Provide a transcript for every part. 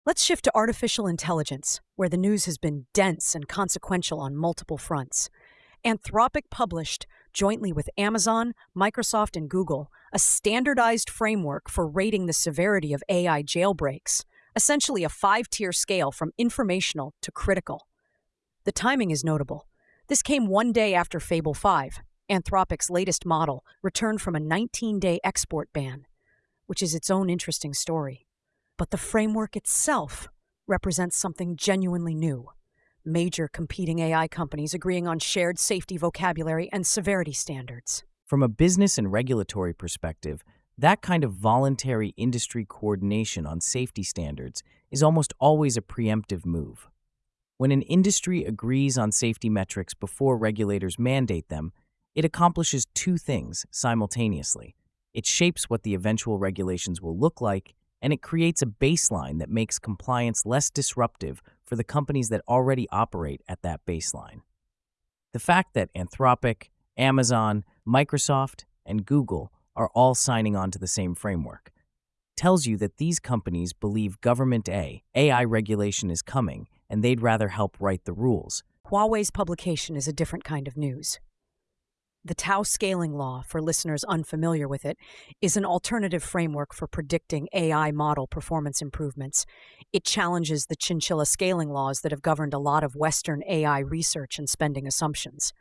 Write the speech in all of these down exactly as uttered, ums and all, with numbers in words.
Let's shift to artificial intelligence, where the news has been dense and consequential on multiple fronts. Anthropic published, jointly with Amazon, Microsoft, and Google, a standardized framework for rating the severity of A I jailbreaks, essentially a five tier scale from informational to critical. The timing is notable. This came one day after Fable five, Anthropic's latest model, returned from a nineteen day export ban, which is its own interesting story. But the framework itself represents something genuinely new. Major competing A I companies agreeing on shared safety vocabulary and severity standards. From a business and regulatory perspective, that kind of voluntary industry coordination on safety standards is almost always a preemptive move. When an industry agrees on safety metrics before regulators mandate them, it accomplishes two things simultaneously. It shapes what the eventual regulations will look like, and it creates a baseline that makes compliance less disruptive for the companies that already operate at that baseline. The fact that Anthropic, Amazon, Microsoft, and Google are all signing on to the same framework tells you that these companies believe Government A, A I regulation is coming, and they'd rather help write the rules. Huawei's publication is a different kind of news. The Tau scaling law, for listeners unfamiliar with it, is an alternative framework for predicting A I model performance improvements. It challenges the chinchilla scaling laws that have governed a lot of Western A I research and spending assumptions.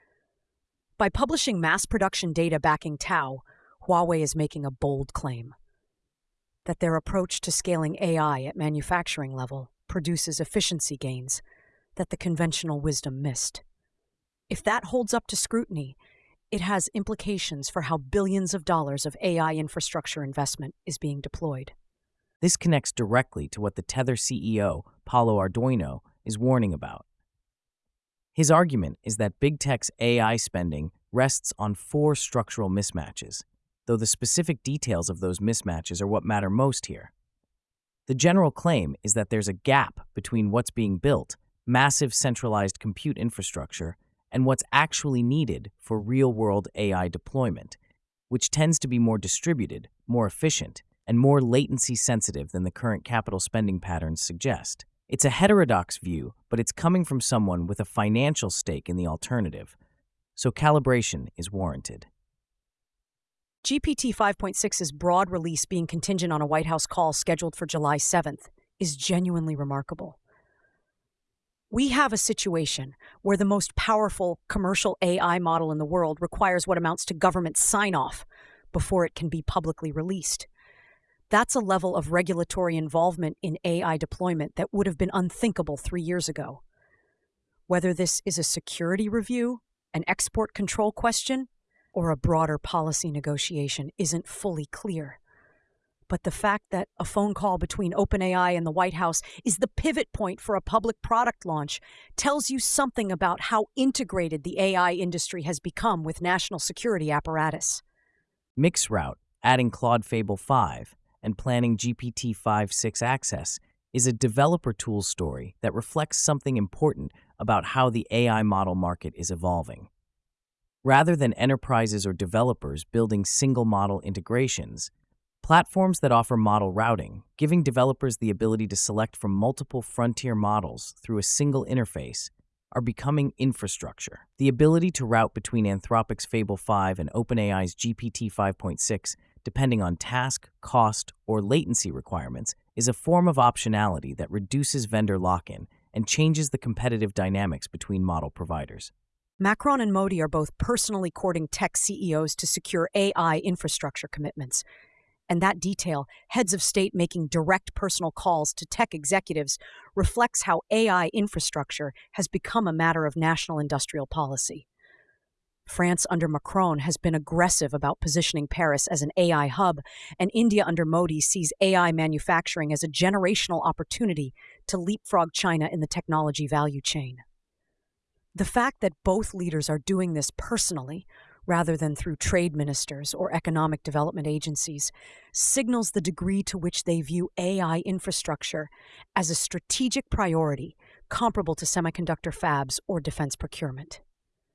By publishing mass production data backing Tau, Huawei is making a bold claim that their approach to scaling A I at manufacturing level produces efficiency gains that the conventional wisdom missed. If that holds up to scrutiny, it has implications for how billions of dollars of A I infrastructure investment is being deployed. This connects directly to what the Tether C E O, Paulo Ardoino, is warning about. His argument is that big tech's A I spending rests on four structural mismatches, though the specific details of those mismatches are what matter most here. The general claim is that there's a gap between what's being built, massive centralized compute infrastructure, and what's actually needed for real-world A I deployment, which tends to be more distributed, more efficient, and more latency-sensitive than the current capital spending patterns suggest. It's a heterodox view, but it's coming from someone with a financial stake in the alternative, so calibration is warranted. G P T five point six's broad release being contingent on a White House call scheduled for July seventh is genuinely remarkable. We have a situation where the most powerful commercial A I model in the world requires what amounts to government sign-off before it can be publicly released. That's a level of regulatory involvement in A I deployment that would have been unthinkable three years ago. Whether this is a security review, an export control question, or a broader policy negotiation isn't fully clear. But the fact that a phone call between OpenAI and the White House is the pivot point for a public product launch tells you something about how integrated the A I industry has become with national security apparatus. Mixroute, adding Claude Fable five, and planning G P T five point six access is a developer tools story that reflects something important about how the A I model market is evolving. Rather than enterprises or developers building single model integrations, platforms that offer model routing, giving developers the ability to select from multiple frontier models through a single interface, are becoming infrastructure. The ability to route between Anthropic's Fable five and OpenAI's G P T five point six, depending on task, cost, or latency requirements, is a form of optionality that reduces vendor lock-in and changes the competitive dynamics between model providers. Macron and Modi are both personally courting tech C E Os to secure A I infrastructure commitments. And that detail, heads of state making direct personal calls to tech executives, reflects how A I infrastructure has become a matter of national industrial policy. France under Macron has been aggressive about positioning Paris as an A I hub, and India under Modi sees A I manufacturing as a generational opportunity to leapfrog China in the technology value chain. The fact that both leaders are doing this personally, rather than through trade ministers or economic development agencies, signals the degree to which they view A I infrastructure as a strategic priority comparable to semiconductor fabs or defense procurement.